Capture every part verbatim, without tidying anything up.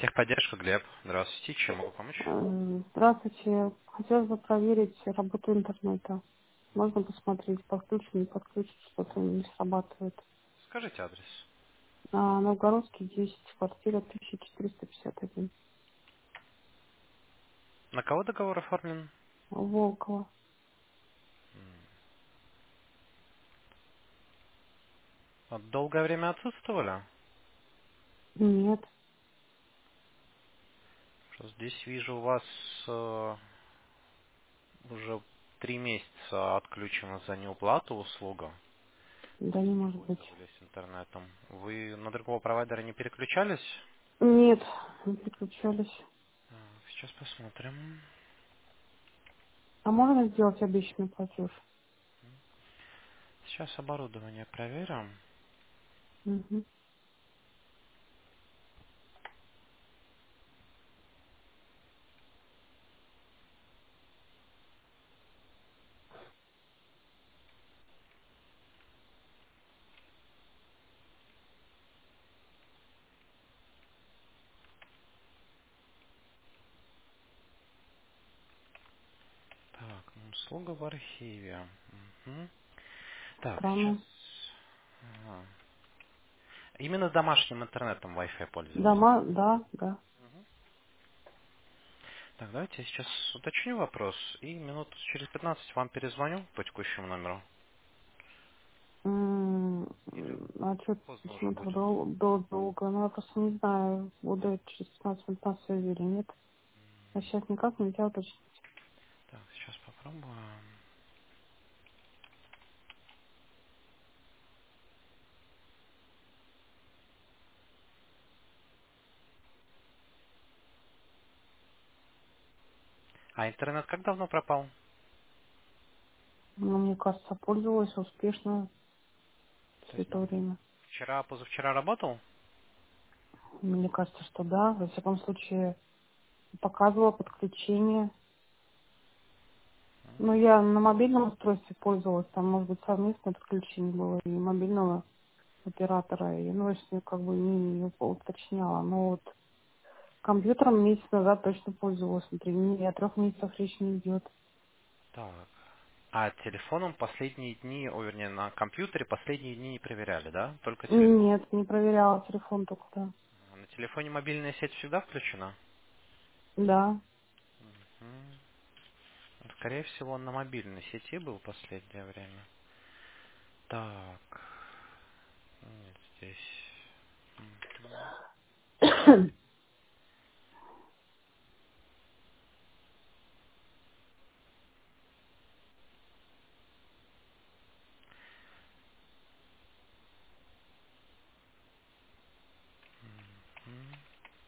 Техподдержка, Глеб. Здравствуйте. Чем могу помочь? Э, Здравствуйте. Хотелось бы проверить работу интернета. Можно посмотреть, подключен, не подключен, что-то не срабатывает. Скажите адрес. А, Новгородский, десять, квартира тысяча четыреста пятьдесят один. На кого договор оформлен? Волково. А долгое время отсутствовали? Нет, Что здесь вижу у вас э, уже три месяца отключена за неуплату услуга. да То есть не не может быть. пользовались интернетом. Вы на другого провайдера не переключались? Нет, не переключались. Так, сейчас посмотрим. А можно сделать обещанный платеж? Сейчас оборудование проверим. Угу. Так, ну, услуга в архиве. Мгм. Так, сейчас. Странно. Ага. Именно домашним интернетом Wi-Fi пользуетесь, да? Дома, да, да. Так, давайте я сейчас уточню вопрос и минут через пятнадцать вам перезвоню по текущему номеру. М, Или А что, поздно уже почему так будет? дол- дол- долго? Ну, я просто не знаю, буду я через пятнадцать минут на связи или нет. А сейчас никак нельзя уточнить. Так, сейчас попробуем. А интернет как давно пропал? Ну, мне кажется, пользовалась успешно То все есть это время. вчера, позавчера работал? Мне кажется, что да. Во всяком случае, показывала подключение. Но я на мобильном устройстве пользовалась. Там, может быть, совместное подключение было и мобильного оператора. И, ну, если как бы не, не уточняла. Но вот компьютером месяц назад точно пользовалась. Например, и о трех месяцах речь не идет. Так. А телефоном последние дни, о, вернее, на компьютере последние дни не проверяли, да? Только телефон. Нет, не проверяла телефон только, да. А на телефоне мобильная сеть всегда включена? Да. М. Скорее всего, он на мобильной сети был в последнее время. Так. Нет, здесь. Мгм. Мгм.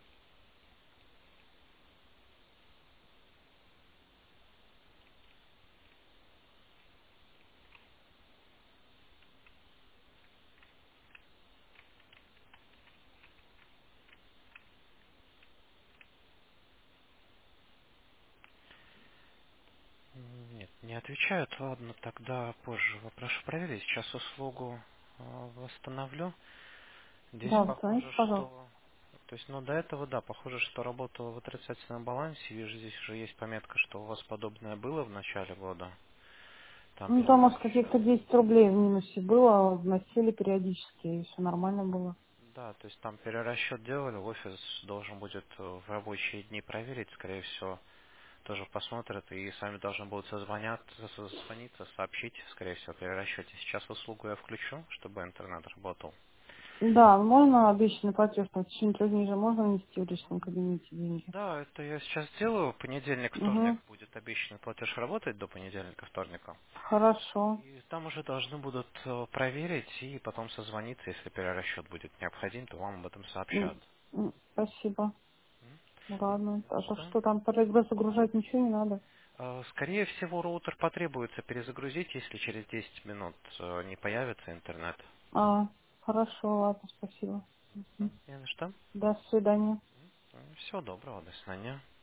Нет, не отвечают. Ладно, тогда позже попрошу проверить. Сейчас услугу э, восстановлю. Здесь Да, восстановите, похоже, пожалуйста. что... То есть, ну, до этого, да, похоже, что работала в отрицательном балансе. Вижу, здесь уже есть пометка, что у вас подобное было в начале года. Там Ну, там, может, перерасчет. каких-то десять рублей в минусе было, вносили периодически, и все нормально было. Да, то есть там перерасчет делали, офис должен будет э, в рабочие дни проверить, скорее всего, тоже посмотрят и сами должны будут созвоняться, созвониться, сообщить, скорее всего, о перерасчете. Сейчас услугу я включу, чтобы интернет работал. Да, можно обещанный платеж, там, в течение трех дней же можно внести в личном кабинете деньги. Да, это я сейчас сделаю. Понедельник, вторник Угу, будет обещанный платеж работать до понедельника, вторника. хорошо. И там уже должны будут э, проверить и потом созвониться, если перерасчет будет необходим, то вам об этом М, сообщат. м, Спасибо. М? Ладно. А то Что? что там, загружать ничего не надо? Э, Скорее всего, роутер потребуется перезагрузить, если через десять минут э, не появится интернет. А, хорошо, ладно, спасибо. Мгм. М? Не на что. До свидания. Всего доброго, до свидания.